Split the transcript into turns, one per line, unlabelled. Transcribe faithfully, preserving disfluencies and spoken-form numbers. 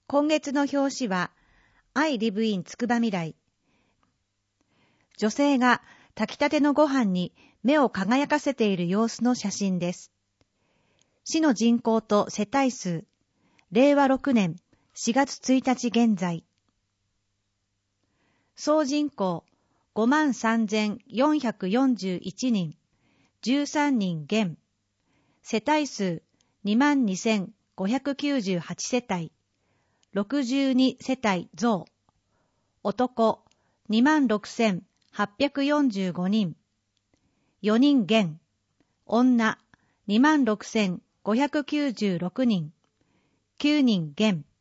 今月の表紙は I live in つくばみらい。女性が炊きたてのご飯に目を輝かせている様子の写真です。市の人口と世帯数、れいわろくねんしがつついたち現在。総人口 ごまんさんぜんよんひゃくよんじゅういちにん、じゅうさんにん減。世帯数 にまんにせんごひゃくきゅうじゅうはち 世帯、ろくじゅうに世帯増。男 にまんろくせんはっぴゃくよんじゅうごにん、よにん減。女 にまんろくせんごひゃくきゅうじゅうろくにん、きゅうにん減。